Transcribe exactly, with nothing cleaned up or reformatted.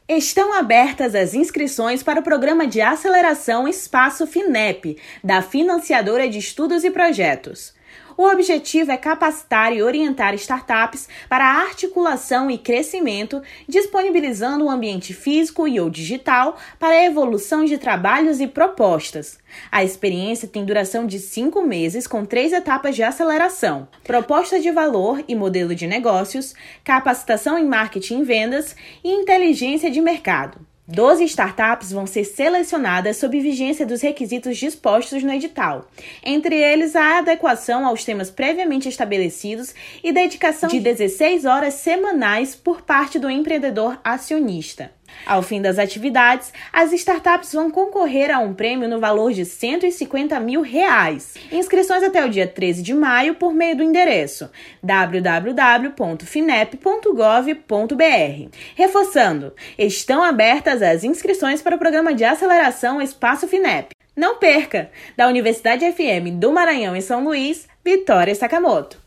Estão abertas as inscrições para o Programa de Aceleração Espaço FINEP, da Financiadora de Estudos e Projetos. O objetivo é capacitar e orientar startups para a articulação e crescimento, disponibilizando um ambiente físico e ou digital para a evolução de trabalhos e propostas. A experiência tem duração de cinco meses com três etapas de aceleração: proposta de valor e modelo de negócios, capacitação em marketing e vendas e inteligência de mercado. doze startups vão ser selecionadas sob vigência dos requisitos dispostos no edital, entre eles a adequação aos temas previamente estabelecidos e dedicação de dezesseis horas semanais por parte do empreendedor acionista. Ao fim das atividades, as startups vão concorrer a um prêmio no valor de cento e cinquenta mil reais. Inscrições até o dia treze de maio por meio do endereço w w w ponto finep ponto gov ponto b r. Reforçando, estão abertas as inscrições para o Programa de Aceleração Espaço FINEP. Não perca! Da Universidade F M do Maranhão em São Luís, Vitória Sakamoto.